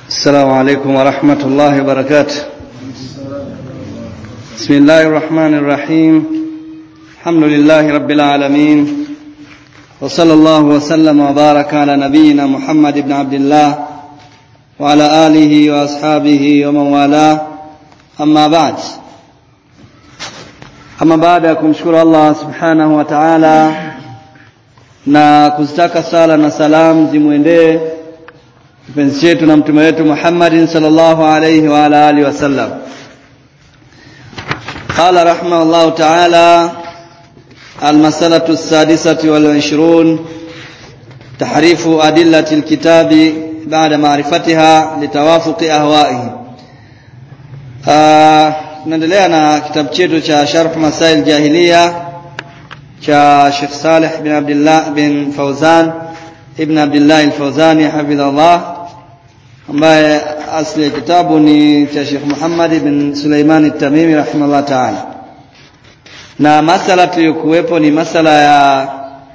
السلام عليكم ورحمة الله وبركاته. بسم الله الرحمن الرحيم. الحمد لله رب العالمين، وصلى الله وسلم وبارك على نبينا محمد بن عبد الله وعلى آله وأصحابه ومن والاه. أما بعد kumshukuru Allah subhanahu wa ta'ala na kuzitaka sala na salam zimuendee kipenzi chetu na mtume wetu Muhammadin sallallahu alayhi wa ala alihi wasallam. Qala rahimahullahu ta'ala al-mas'alatu as-sadisatu wal-20 tahrifu adillati al-kitabi ba'da ma'rifatiha litawafuqi ahwa'ihi. Tunaendelea na kitabu chetu cha Sharh Masail Jahiliya cha Sheikh Saleh bin Abdullah bin Fawzan ibn Abdullah al-Fawzani hafidhahullah, ambaye asli ya kitabu ni cha Sheikh Muhammad bin Sulaiman al-Tamimi rahimahullah ta'ala. Na masala tuliyokuwepo ni masala ya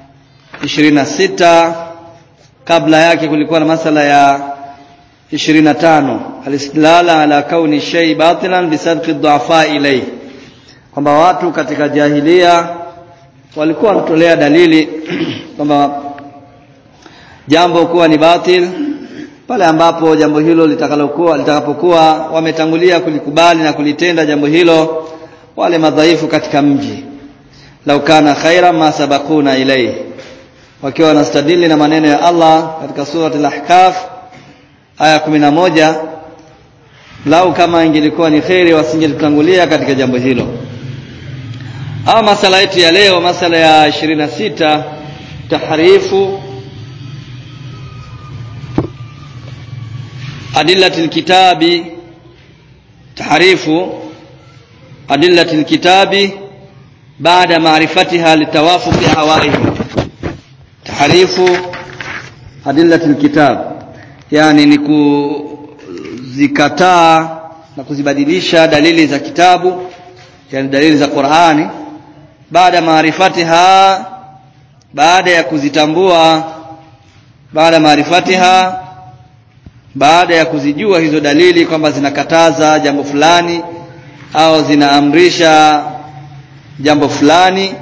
26. Kabla yake kulikuwa na masala ya 25, al-istidlal ala kauni shay batilan bisadqi ad-du'afa ilayhi, kwamba watu katika jahiliya walikuwa wanatolea dalili kwamba jambo kuwa ni batil pale ambapo jambo hilo litakapokuwa wametangulia kulikubali na kulitenda jambo hilo wale madhaifu katika mji. Lau kana khairan ma sabaquna ilayhi, wakiwa wanastadili na maneno ya Allah katika surati al-Ahqaf aya 11, lau kama ingelikuwa ni khairi wasingelitangulia katika jambo hilo. Ama masala yetu ya leo, masala ya 26, tahrifu adillatil kitabi, tahrifu adillatil kitabi baada ma'rifatiha litawafuqi ahwa'ihi. Tahrifu adillatil kitab, yani ni kuzikataa na kuzibadilisha dalili za kitabu, yani dalili za Qur'ani, baada maarifatiha, baada ya kuzitambua, baada maarifatiha, baada ya kuzijua hizo dalili kwamba zinakataza jambo fulani au zinaamrisha jambo fulani,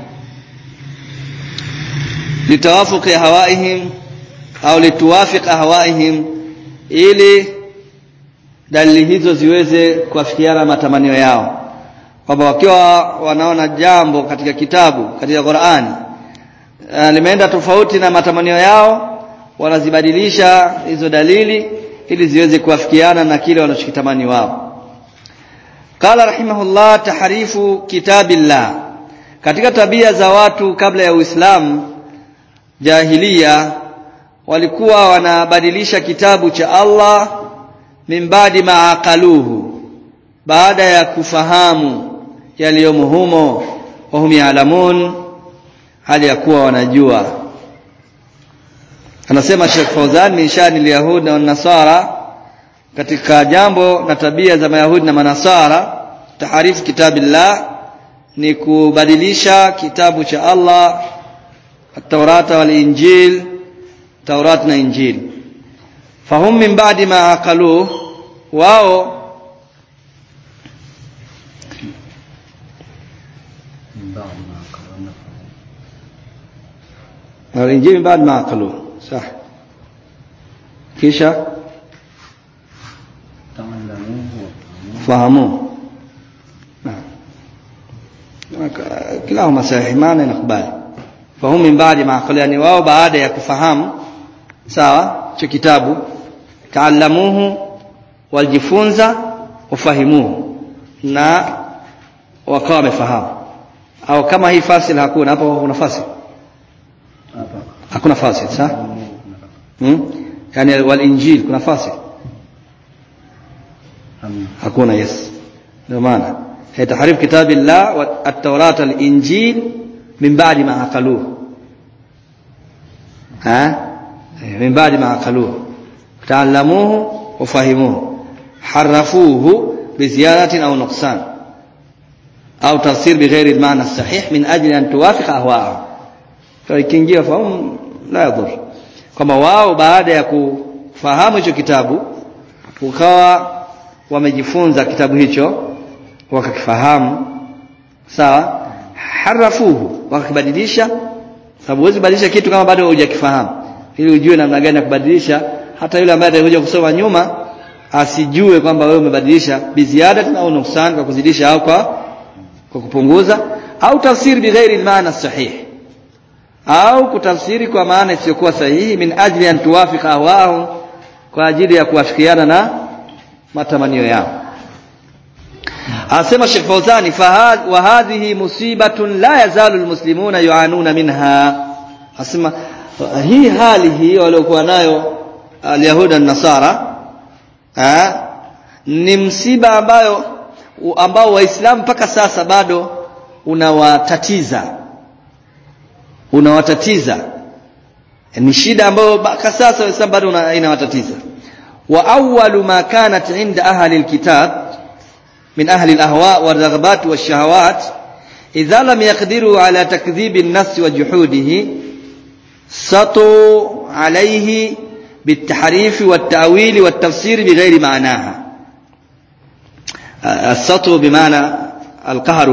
litawafuqi hawaihim au lituwafiq ahwaihim, ili dalili hizo ziweze kuafikiana matamanio yao, kwamba wakiwa wanaona jambo katika kitabu, katika Qur'ani limeenda tofauti na matamanio yao, wanazibadilisha hizo dalili ili ziweze kuafikiana na kile wanachokitamani wao. Qala rahimahullah, tahrifu kitabillah. Katika tabia za watu kabla ya Uislamu, jahiliya, walikuwa wanabadilisha kitabu cha Allah min baadi ma aqaluhu, baada ya kufahamu yaliyomo humo, wa hum ya'lamun, hali ya kuwa wanajua. Anasema Sheikh Fawzan, min shani al-yahud na nasara, katika jambo na tabia za mayahudi na manasara, taharifu kitabillah ni kubadilisha kitabu cha Allah, at-Taurata wal Injil, Taurat na Injil. Fahum min ba'di ma aqaluhu, wao الإنجيل من بعد ما عقلوه، صح. كيشا فهموه، نعم، كلاهما صحيح، معنى نقبل. فهم من بعد ما عقلوه، يعني wao baada ya kufahamu sawa cha kitabu, taallamuhu, waljifunza, wafahimuhu, na wakawa wamefahamu. Au kama hii fasil hakuna hapo, kuna fasil? Hakuna fasil, sawa? Yani wal Injil kuna fasil? Hakuna, yes. Ndio maana tahrif kitabillah wa at-Taurat al-Injil min ba'di ma aqaluhu, min ba'di ma aqaluhu, ta'allamuhu wa fahimuhu, harafuhu bi ziyadatin aw nuqsan au tafsir bi ghairi al-ma'na as-sahih min ajli an tuwafiq ahwa'ahum. Kwa ikiingia fahamu la yadhur, kama wao baada ya kufahamu hicho kitabu ukawa wamejifunza kitabu hicho wakakifahamu, sawa, harafuhu, wakakibadilisha. Sababu huwezi kubadilisha kitu kama bado hujakifahamu, ili ujue namna gani ya kubadilisha. Hata yule ambaye atakuja kusoma nyuma asijue kwamba wewe umebadilisha biziada au nuksan, kwa kuzidisha au kwa kupunguza, au tafsiri bighairi maana sahih, au kutafsiri kwa maana isiyokuwa sahihi, min ajli an tuwafiqa ahwaahum, kwa ajili ya kuafikiana na matamanio yao. Asema Sheikh Fawzani, wa hadhihi musibatun la yazalu almuslimuna yu'anuna minha. Asema hii hali hii waliokuwa nayo alyahuda na nasara ni msiba ambao waislamu mpaka sasa bado unawatatiza, ni shida ambayo mpaka sasa waislamu bado inawatatiza. Wa awwalu ma kanat inda ahli alkitab min ahli alahwa waraghabat washahawat idha lam yaqdiru ala takdhib an-nass wa juhudihi satu alayhi بالتحريف والتأويل والتفسير بغير معناها. السطو بمعنى القهر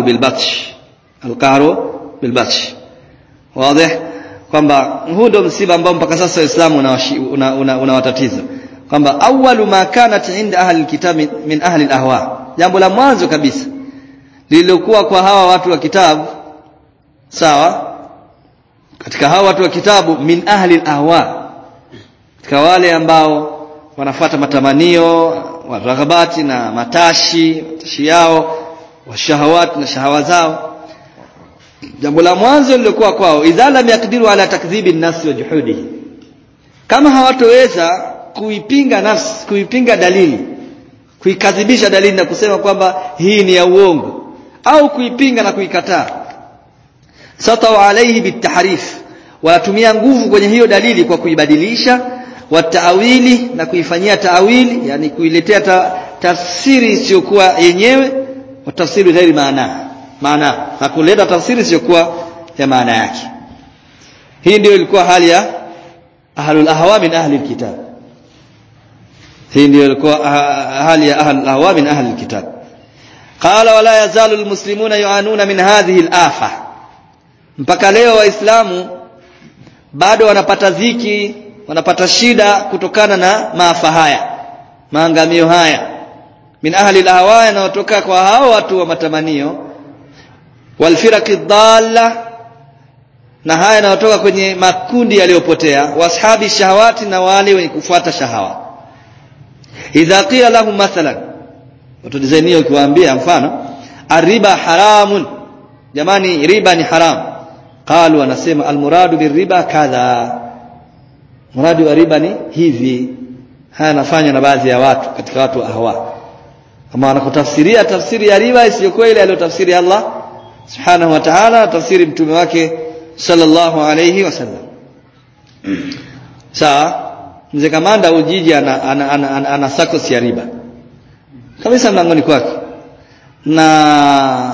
بالبطش. واضح kwamba huu ndio msiba ambao mpaka sasa Uislamu unawatatiza, kwamba awwalu ma kanat inda ahli alkitab min ahli alahwa, jambo la mwanzo kabisa lililokuwa kwa hawa watu wa kitabu, sawa, katika hawa watu wa kitabu, min ahli alahwa, katika wale ambao wanafuata matamanio wa raghabati na matashi yao, wa shahawati na shahawa zao. Jambo la mwanzo lilikuwa kwao, idha lam yakdiru ala takdhibi an-nafs wa juhudihi, kama hawatoweza kuipinga nafsi, kuipinga dalili, kuikadhibisha dalili na kusema kwamba hii ni ya uongo, au kuipinga na kuikataa, satau alayhi bitahrif, wanatumia nguvu kwenye hiyo dalili kwa kuibadilisha, wa taawili, na kuifanyia taawili, yani kuiletea tafsiri isiyokuwa yenyewe, wa tafsiri ghairi maana, na kuleta tafsiri isiyokuwa ya maana yake. Hii ndio ilikuwa hali ya ahlul ahwa min ahli alkitab. Hii ndio ilikuwa hali ya ahlul ahwa min ahli alkitab. Qala wala yazalu almuslimuna yu'anuna min hadhihi alafa, mpaka leo waislamu bado wanapata dhiki, wanapata shida kutokana na maafa haya, maangamio haya, min ahli alahwa, yanayotoka kwa hao watu wa matamanio, wal firaqi dhalla, na haya yanayotoka kwenye makundi yaliyopotea, washabi shahawati, na wale wenye kufuata shahawa. Idha qila lahum mathalan, utadizania ukiwaambia mfano, ariba haramun, jamani riba ni haram, qalu, wanasema almuradu birriba kadha, muradu wa riba ni hivi. Haya nafanya na baadhi ya watu katika watu wa ahwa, kama wanakutafsiria tafsiri ya riba isiyokuwa ile aliyotafsiri Allah subhanahu wa ta'ala, tafsiri mtume wake sallallahu alayhi wasallam. Sawa, mzee kamanda Ujiji ana sakos ya riba kabisa mlangoni kwake, na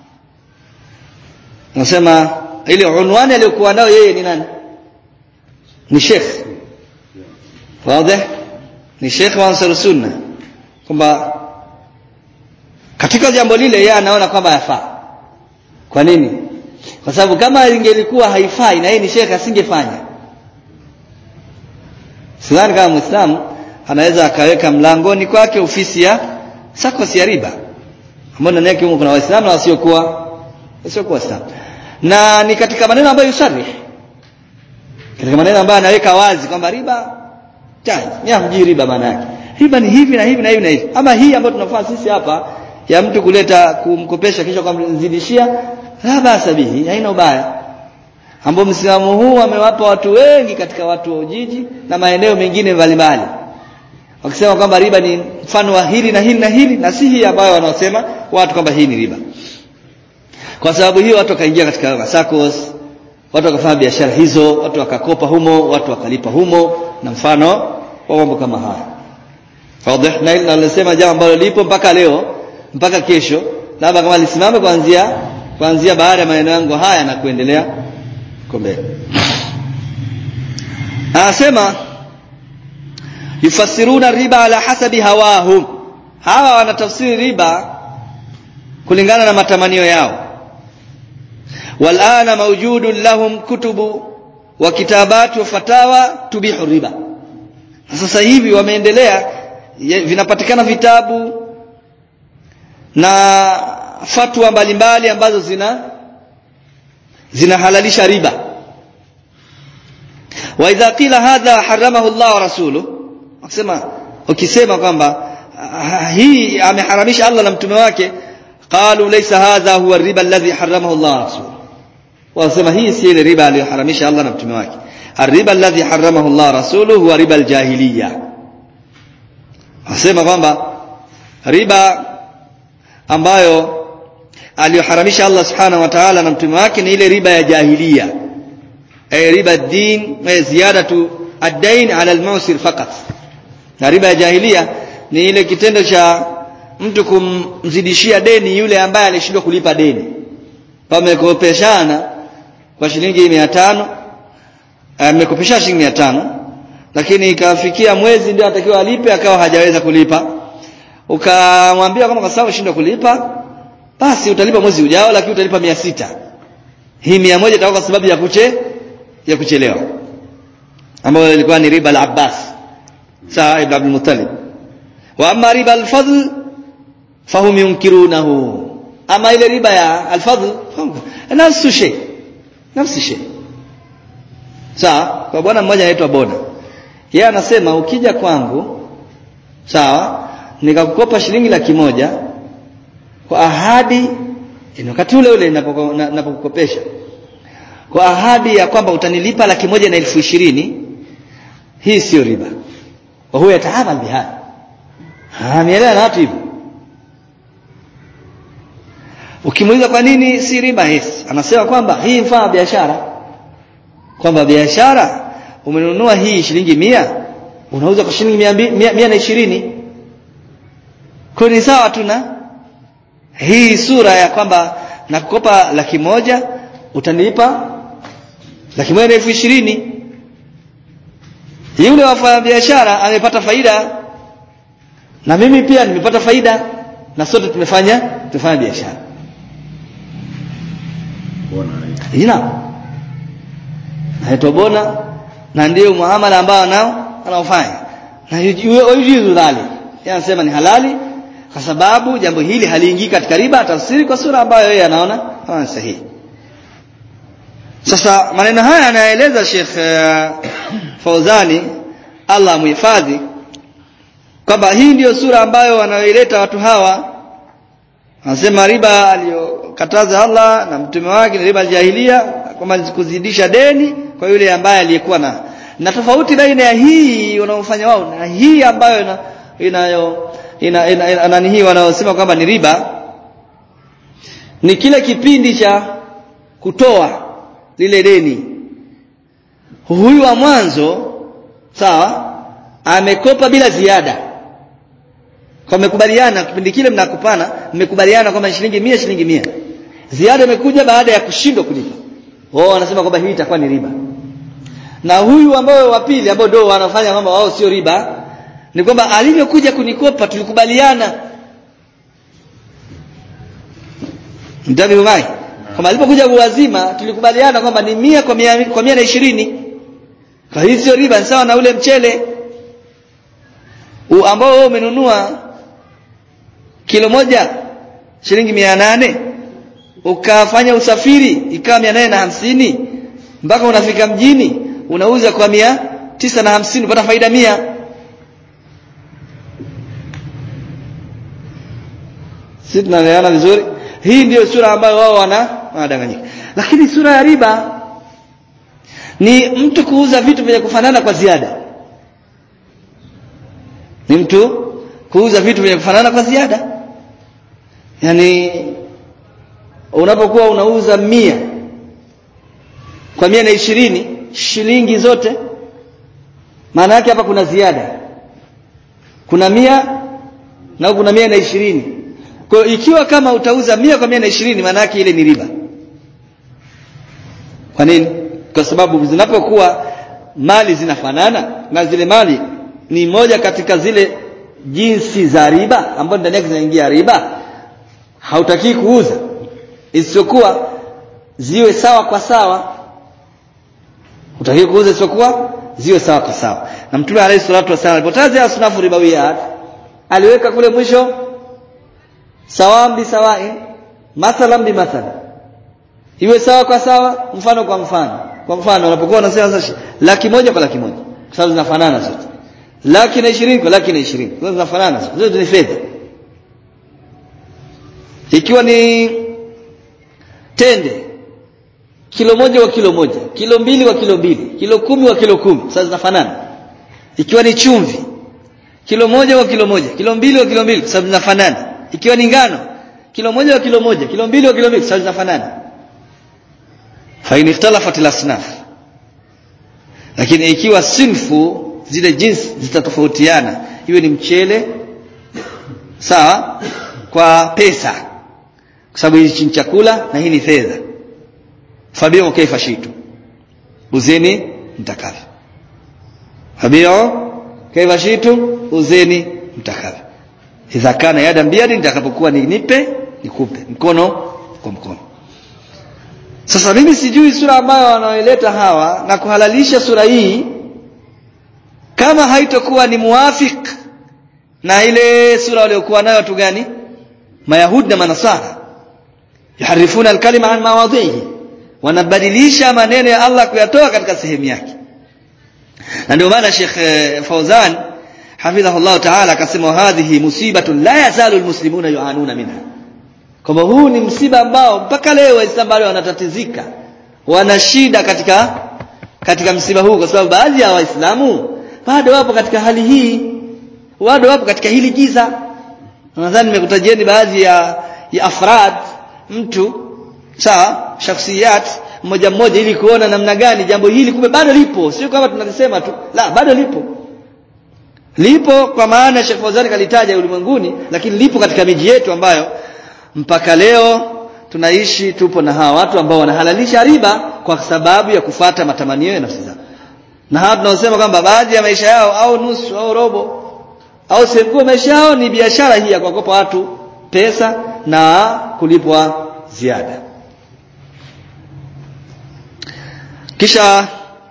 nasema ile unwani aliyokuwa nayo yeye ni nani? Ni Sheikh. Wazi, ni Sheikh wa Ansar Sunna, kwamba katika jambo lile yeye anaona kwamba yafaa. Kwa nini? Kwa sababu kama ingelikuwa haifai na yeye ni Sheikh asingefanya. Sidhani kama Muislamu anaweza akaweka mlangoni kwake ofisi ya sakos ya riba, ambapo ndani yake kuna Waislamu na wasiokuwa Waislamu. Na ni katika maneno ambayo yusarih, katika maneno ambayo anaweka wazi kwamba riba mjui riba maana yake, riba ni hivi na hivi na hivi na hivi. Ama hii ambayo tunafanya sisi hapa ya mtu kuleta kumkopesha kisha kumzidishia, la basa bihi, haina ubaya, ambao msimamo huu amewapa watu wengi katika watu wa Ujiji na maeneo mengine mbalimbali, wakisema kwamba riba ni mfano wa hili na hili na hili, na si hii ambayo wanaosema watu kwamba hii ni riba. Kwa sababu hiyo watu wakaingia katika masakos, watu wakafanya biashara hizo, watu wakakopa humo, watu wakalipa humo, na mfano wa mambo kama haya. Wazi, na ile nasema jambo ambalo lipo mpaka leo, mpaka kesho, labda kama lisimame kuanzia baada ya maneno yangu haya na kuendelea mbele. Anasema yufassiruna riba ala hasabi hawahum, hawa wanatafsiri riba kulingana na matamanio yao. Walana mawjudun lahum kutubu wa kitabat wa fatawa tubihu riba. Sasa hivi wameendelea, vinapatikana vitabu na fatwa mbalimbali ambazo zinahalalisha riba. Wa idha qila hadha haramahu Allah wa rasuluhu, ukisema kwamba hii ameharamisha Allah na mtume wake, qalu laysa hadha huwa riba alladhi haramahu Allah wa rasuluhu, wasema hii si ile riba aliyoharamisha Allah na mtume wake. Ar-riba alladhi haramahu Allah wa rasuluhu huwa riba al-jahiliya. Wasema kwamba riba ambayo aliyoharamisha Allah subhanahu wa ta'ala na mtume wake ni ile riba ya jahiliya, riba ad-din wa ziyadatu ad-dain ala al-mu'sir faqat. Na riba ya jahiliya ni ile kitendo cha mtu kumzidishia deni yule ambaye alishindwa kulipa deni. Pamekopeshana kwa shilingi 500, amekopesha shilingi 500, lakini ikafikia mwezi ndio atakiwa alipe, akawa hajaweza kulipa. Ukamwambia kama kwa sababu unashindwa kulipa, basi utalipa mwezi ujao, lakini utalipa 600. Hii 100 itakuwa kwa sababu ya kuchelewa, ambayo ilikuwa ni riba al-Abbas Sa'id ibn Abdul Muttalib. Wa amma riba al-fadl fahum yunkirunahu, ama ile riba ya al-fadl nafsi shay. Sawa, kwa bwana mmoja anaitwa Bona, yeye anasema ukija kwangu, sawa, nikakukopa shilingi 100,000 kwa ahadi, wakati ule ninapokukopesha kwa ahadi ya kwamba utanilipa 120,000, hii sio riba. Wa huwa yataamal biha, amielewa na watu hivyo. Ukimuuliza kwa nini si riba hii, anasema kwamba hii mfano biashara, kwamba biashara umenunua hii shilingi 100, unauza kwa shilingi 120, kwa ni sawa tu na hii sura ya kwamba nakukopa 100,000 utanilipa 120,000. Yule wafanya biashara amepata faida na mimi pia nimepata faida, na sote tumefanya biashara. Bona haitwa bona, na ndio muamala ambao anaofanya, na yujuzu dhali, yanasema ni halali kwa sababu jambo hili haliingii katika riba, tafsiri kwa sura ambayo yeye anaona sahihi. Sasa maneno haya anaeleza Sheikh Fauzani, Allah muhifadhi, kwamba hii ndiyo sura ambayo wanaoileta watu hawa. Anasema riba aliyokataza Allah na mtume wake ni riba al-jahiliya, kwamba kuzidisha deni kwa yule ambaye aliyekuwa na tofauti baina ya hii wanaofanya wao na hii ambayo hii wanaosema kwamba ni riba, ni kile kipindi cha kutoa lile deni. Huyu wa mwanzo, sawa, amekopa bila ziada, kwa mmekubaliana kipindi kile mnakupana, mmekubaliana kwamba shilingi 100, ziada imekuja baada ya kushindwa kulipa. Wao wanasema kwamba hii itakuwa ni riba. Na huyu ambao wa pili, ambao ndio wanafanya kwamba wao sio riba, ni kwamba alivyokuja kunikopa tulikubaliana, ndio mai, kama alipokuja kuwazima tulikubaliana kwamba ni 100 kwa 120. Kwa hiyo sio riba, sawa na ule mchele ambao wewe umenunua kilo moja shilingi 800, ukafanya usafiri ikawa 850 mpaka unafika mjini, unauza kwa 950, upata faida 100. Sisi tunaelewana vizuri. Hii ndio sura ambayo wao wanadanganyika. Lakini sura ya riba ni mtu kuuza vitu vyenye kufanana kwa ziada. Ni mtu kuuza vitu vyenye kufanana kwa ziada. Yaani unapokuwa unauza 100 kwa 120 shilingi zote, maana yake hapa kuna ziada. Kuna 100 na kuna 120. Kwa ikiwa kama utauza 100 kwa 120, maana yake ile ni riba. Kwa nini? Kwa sababu zinapokuwa mali zinafanana na zile mali ni moja katika zile jinsi za riba ambazo ndani yake zinaingia riba, hautaki kuuza isiyokuwa ziwe sawa kwa sawa. Hutaki kuuza isiyokuwa ziwe sawa kwa sawa. Na Mtume alayhi salatu wasallam alipotaja asnafu ribawiyat aliweka kule mwisho sawam bi sawain, mathalan bi mathalan, iwe sawa kwa sawa, mfano kwa mfano. Kwa mfano unapokuwa unasema sasa 100,000 kwa 100,000, kwa sababu zinafanana zote. 120,000 kwa 120,000, zote zinafanana zote ni fedha. Ikiwa ni tende, kilo 1 kwa kilo 1, kilo 2 kwa kilo 2, kilo 10 kwa kilo 10, sasa zinafanana. Ikiwa ni chumvi, kilo 1 kwa kilo 1, kilo 2 kwa kilo 2, sasa zinafanana. Ikiwa ni ngano, kilo 1 kwa kilo 1, kilo 2 kwa kilo 2, sasa zinafanana. Fa in ikhtalafat al-asnaf. Lakini ikiwa sinfu zile jinsi zitatofautiana, iwe ni mchele sawa kwa pesa, kwa sababu hii ni chakula na hii ni fedha, fabiu kaifa shitu, uzeni mtakavyo. Fabiu kaifa shitu, uzeni mtakavyo. Idha kana yada biyadi, nitakapokuwa nipe nikupe, mkono kwa mkono. Sasa mimi sijui sura ambayo wanaoileta hawa na kuhalalisha sura hii kama haitokuwa ni muafik na ile sura waliokuwa nayo watu gani? Mayahudi na Manasara. Yaharifuna al-kalima an mawadhihi, wanabadilisha maneno ya Allah kuyatoa katika sehemu yake. Na ndio maana Sheikh Fauzan hafidhahullah ta'ala akasema hadhihi musibatun la yazalu almuslimuna yu'anuna minha, kama huu ni msiba ambao mpaka leo Waislamu bado wanatatizika, wana shida katika msiba huu, kwa sababu baadhi ya Waislamu bado wapo katika hali hii, bado wapo katika hili giza. Nadhani nimekutajieni baadhi ya afrad, mtu sawa, shakhsiyat mmoja mmoja, ili kuona namna gani jambo hili kumbe bado lipo, sio kama tunalisema tu, la, bado lipo kwa maana Sheikh Fawzan kalitaja ulimwenguni, lakini lipo katika miji yetu ambayo mpaka leo tunaishi, tupo na hawa watu ambao wanahalalisha riba kwa sababu ya kufuata matamanio ya nafsi zao. Na hapa tunaosema kwamba baadhi ya maisha yao au nusu au robo au sehemu maisha yao ni biashara hii ya kukopa watu pesa na kulipwa ziada. Kisha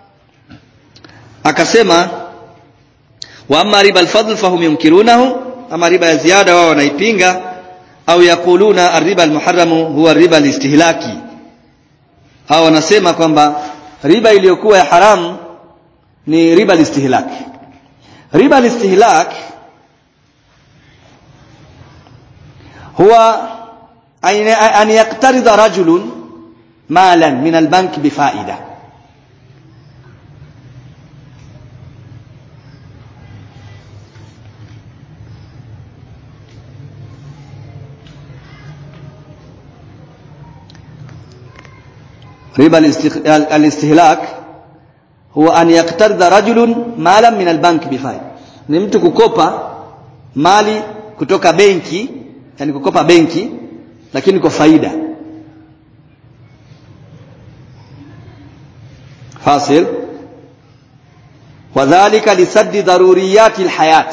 akasema wa amma riba al-fadl fahum yunkirunahu, ama riba ya ziada wao wanaipinga, au yakuluna ar-riba al-muharramu huwa riba al-istihlaki, au wanasema kwamba riba iliyokuwa ya haramu ni riba al-istihlak. Riba al-istihlak huwa an yaqtarida rajulun malan min al-bank bifaida. riba al-istihlak huwa an yaqtarida rajulun malan min al-bank bifaida, ni mtu kukopa mali kutoka benki, yani kukopa benki lakini kwa faida. Fasil wadhālika lisaddi daruriyati al-hayat,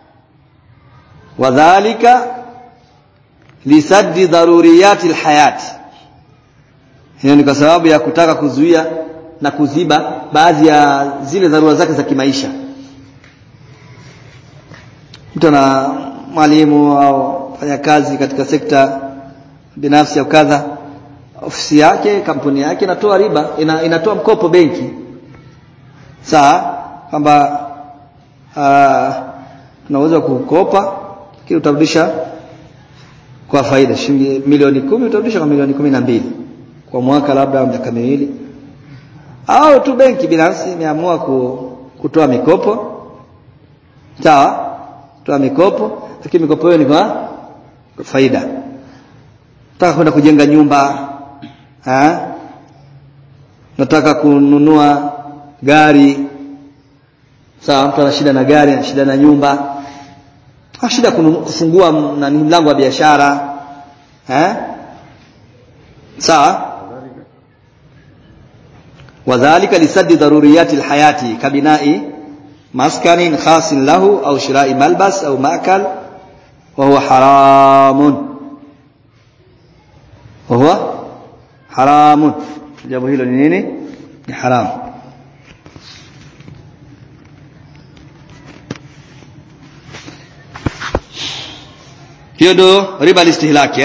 wadhālika lisaddi daruriyati al-hayat, hiyo ni kwa sababu ya kutaka kuzuia na kuziba baadhi ya zile dharura zake za kimaisha. Mtu na mwalimu au fanya kazi katika sekta binafsi au kadha, ofisi yake, kampuni yake inatoa riba, inatoa mkopo benki. Sawa, kwamba unaweza kukopa kile utarudisha kwa faida, shilingi milioni 10 utarudisha kwa milioni 12 kwa mwaka, labda miaka miwili. Au tu benki binafsi imeamua kutoa mikopo. Sawa, kutoa mikopo, lakini mikopo hiyo ni kwa faida. Nataka kwenda kujenga nyumba, nataka kununua gari. Sawa, mtu ana shida na gari, ana shida na nyumba, ana shida kufungua na mlango wa biashara. Sawa, wadhālika lisaddi daruriyati alhayati kabinai maskanin khasin lahu au shira'i malbas au ma'kal wa huwa haramun. Wa huwa haramun. Jambo hilo ni nini? Ni haram. Hiyo ndo riba al-istihlaki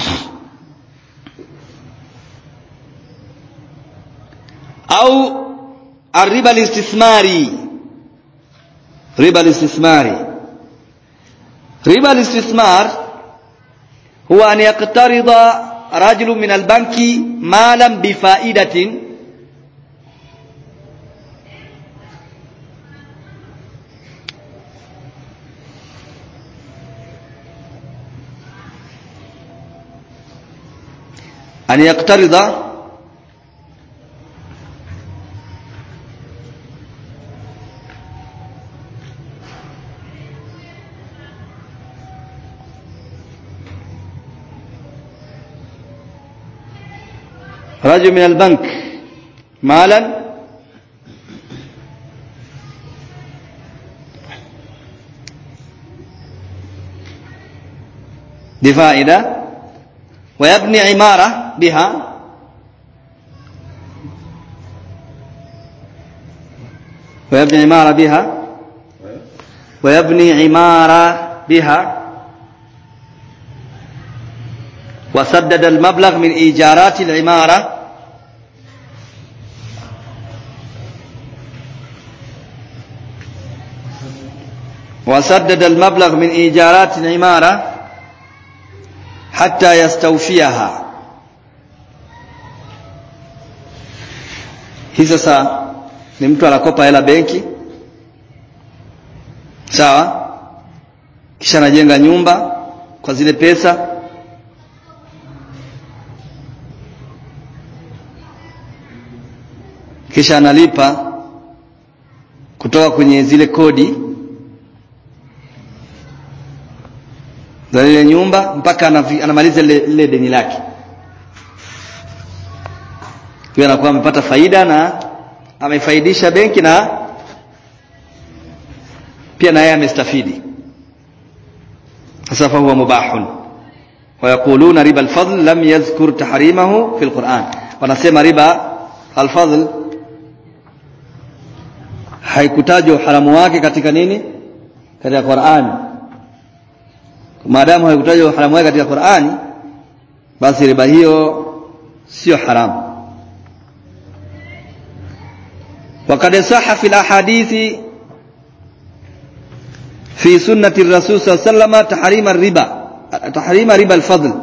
au ar-riba al-istithmari. Riba al-istithmari, riba al-istithmar huwa an yaqtarida rajulun min al-banki malan bi fa'idatin أن يقترض رجل من البنك مالا بفائدة ويبني عمارة بها وسدد المبلغ من إيجارات العمارة حتى يستوفيها. Hii sasa ni mtu anakopa hela benki, sawa, kisha anajenga nyumba kwa zile pesa, kisha analipa kutoka kwenye zile kodi za ile nyumba mpaka anamaliza ile deni lake. Kwa anakuwa amepata faida na amefaidisha benki na pia na yeye amestafidi. Sasa huwa mubahun. Wa yaquluna riba al-fadl lam yadhkur tahrimahu fi al-Qur'an. Wanasema riba al-fadl haikutajwa haramu wake katika nini? Katika Qur'an. Maadamu haikutajwa haramu wake katika Qur'ani, basi riba hiyo sio haramu. وقد صح في الاحاديث في سنة الرسول صلى الله عليه وسلم تحريم ربا الفضل.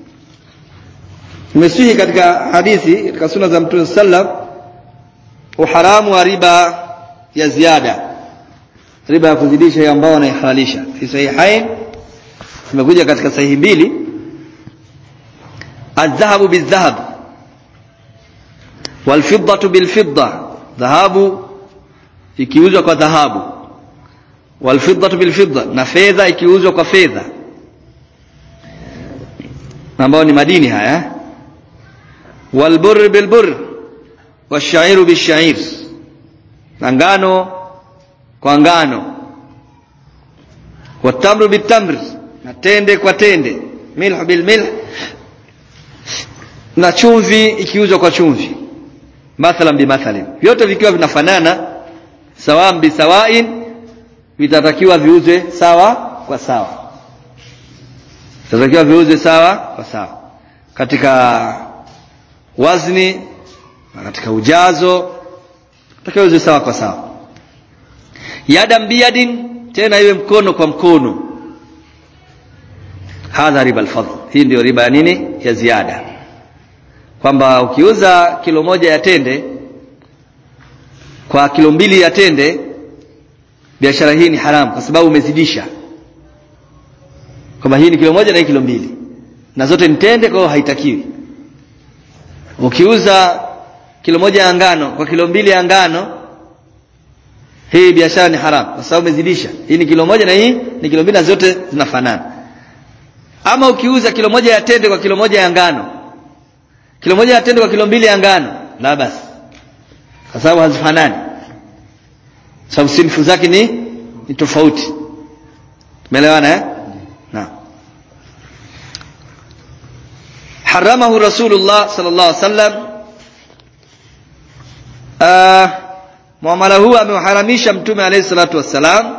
Imesihi katika hadithi katika sunna za Mtume sallam uharamu wa riba ya ziada, riba ya kuzidisha ambayo anaihalalisha. Fi sahihain imekuja katika sahihi mbili, adh-dhahabu bil-dhahab wal-fiddatu bil-fidda, dhahabu ikiuzwa kwa dhahabu, wal-fiddatu bil-fidda, na fedha ikiuzwa kwa fedha, ambao ni madini haya, wal-burr bil-burr wash-sha'iru bish-sha'ir, na ngano kwa ngano, wat-tamru bit-tamr, na tende kwa tende, milh bil-milh, na chumvi ikiuzwa kwa chumvi, mathalan bi mathalin, vyote vikiwa vinafanana, sawam bi sawain, vitatakiwa viuze sawa kwa sawa, vitatakiwa viuze sawa kwa sawa katika wazni na katika ujazo, vitatakiwa viuze sawa kwa sawa. Yadan biyadin, tena iwe mkono kwa mkono. Hadha riba al-fadl. Hii ndio riba ya nini? Ya ziada. Kwamba ukiuza kilo moja ya tende kwa kilo mbili ya tende, biashara hii ni haramu kwa sababu umezidisha. Kwamba hii ni kilo moja na hii kilo mbili, na zote ni tende, kwa hiyo haitakiwi. Ukiuza kilo moja ya ngano kwa kilo mbili ya ngano, hii biashara ni haramu kwa sababu umezidisha. Hii ni kilo moja na hii ni kilo mbili, na zote zinafanana. Ama ukiuza kilo moja ya tende kwa kilo moja ya ngano, kilo moja ya tende kwa kilo mbili ya ngano, la basi, kwa sababu hazifanani. sababu sinfu zake ni tofauti. Umeelewana na haramahu Rasulullah sallallahu alaihi wasallam, muamala huu ameharamisha mtume alayhi salatu wasalam.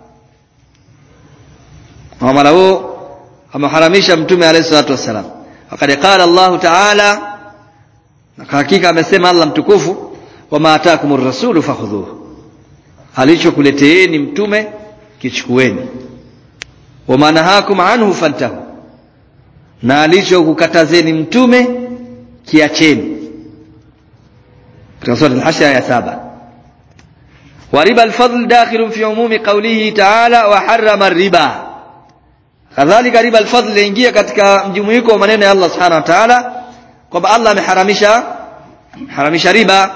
Muamala huu ameharamisha mtume alayhi salatu wasalam. Wakati qala Allah ta'ala, na hakika amesema Allah mtukufu, wama ataakumur rasulu fakhudhuhu, alichokuleteeni mtume kichukueni, wama nahakum anhu fantahu, na alichokukatazeni mtume kiacheni. Katika sura al-Hashr aya 7. Wa riba al-fadl dakhilun fi umumi qawlihi ta'ala wa harrama ar-riba. Kadhalika riba al-fadl ingia katika mjumuiko wa maneno ya Allah subhanahu wa ta'ala kwamba Allah ameharamisha riba,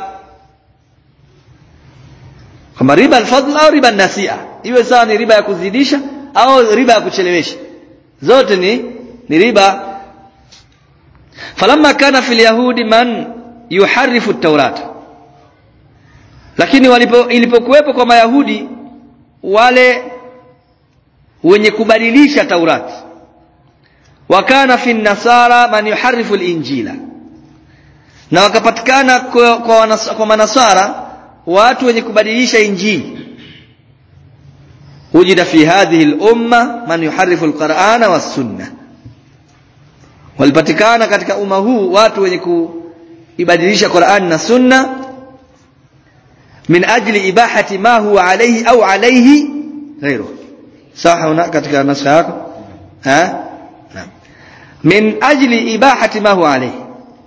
kama riba al-fadl au riba an-nasi'a, iwe sawa ni riba ya kuzidisha au riba ya kuchelewesha, zote ni riba. Falamma kana fil yahudi man yuharrifu at-taurat, lakini ilipokuwepo kwa Mayahudi wale wenye kubadilisha Taurati, wakana fi nasara man yuharrifu al-injila, na wakapatikana kwa manasara watu wenye kubadilisha injili. Wujida fi hadhihi al-umma man yuharrifu al-Qur'ana was-sunnah, walipatikana katika umma huu watu wenye kuibadilisha Qur'an na sunna, min ajli ibahati ma huwa alayhi au alayhi ghayruhu. Sawa katika nusha yako naam, min ajli ibahati ma huwa alayhi,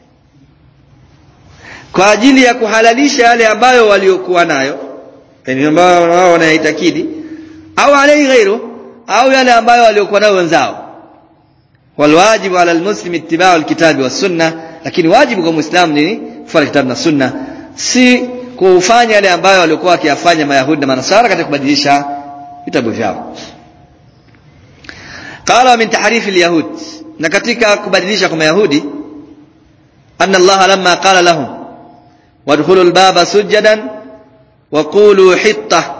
kwa ajili ya kuhalalisha yale ambayo waliokuwa nayo, yani ambayo wao wanaitakidi, au alayhi ghayruhu, au yale ambayo waliokuwa nayo wenzao. Walwajibu ala almuslim ittiba'u alkitabi was-sunnah, lakini wajibu kwa muislamu ni kufuata kitabu na sunna, si kufanya yale ambayo walikuwa wakiyafanya Mayahudi na Manasara katika kubadilisha vitabu vyao. Qala min tahrif alyahud, na katika kubadilisha kwa Mayahudi, anna Allah lamma qala lahum wadkhulu albaba sujadan wa qulu hitta,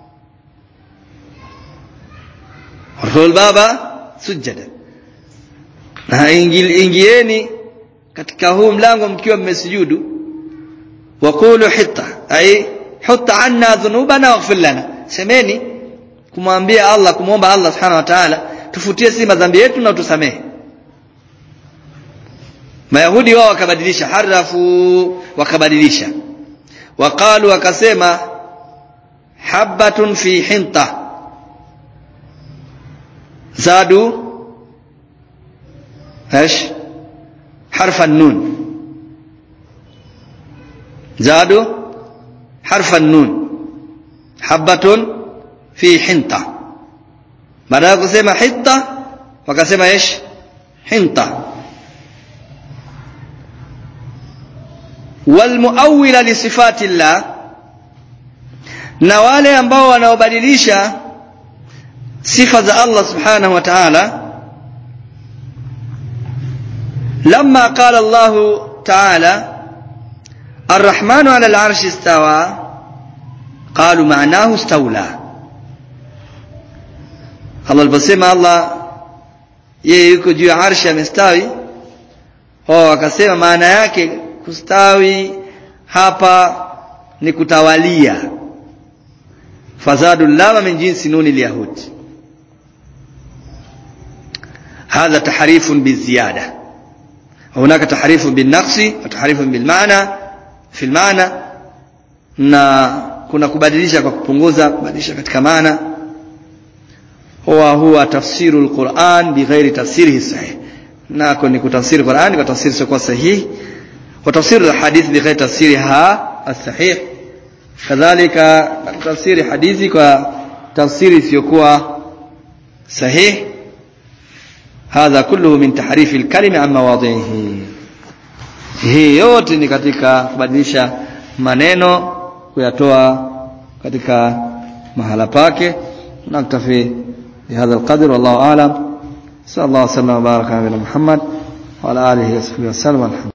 wadkhulu albaba sujadan, na ingieni katika huu mlango mkiwa mmesujudu, wa qulu hitta ay hutta anna dhunubana waghfir lana, semeni kumwambia Allah, kumuomba Allah subhanahu wa ta'ala tufutie sisi madhambi yetu na utusamehe. Mayahudi wao wakabadilisha, harafu, wakabadilisha, waqalu, wakasema habbatun fi hinta, zadu حرف النون، زادوا حرف النون، حبة في حنطة، baada kusema hitta wakasema hinta. Walmuawwila li sifati llah, na wale ambao wanaobadilisha sifa za Allah subhanahu wa ta'ala, لما قال الله تعالى الرحمن على العرش استوى قالوا معناه استولى. الله البسيما الله yuko juu ya arshi amestawi, wakasema maana yake kustawi hapa ni kutawalia. fazadu lama min jinsi nuni alyahud, hadha tahrifun biziyada, هناك تحريف بالنقص وتحريف بالمعنى في المعنى, na kuna kubadilisha kwa kupunguza, kubadilisha katika maana. huwa tafsiru alquran bighairi tafsirihi sahih, nako ni kutafsiri Qur'an kwa tafsiri sio sahihi, wa tafsiri alhadith bighairi tafsiriha as-sahih, kadhalika tafsiri hadithi kwa tafsiri sio sahih. hadha kulluhu min tahrif alkalimi an mawadhihi, hii yote ni katika kubadilisha maneno, kuyatoa katika mahala pake. naktafi bihadha alqadr, wallahu a'lam. sallallahu alaihi wasallam wa baraka ala Muhammad wa ala alihi wa sahbihi wasallam.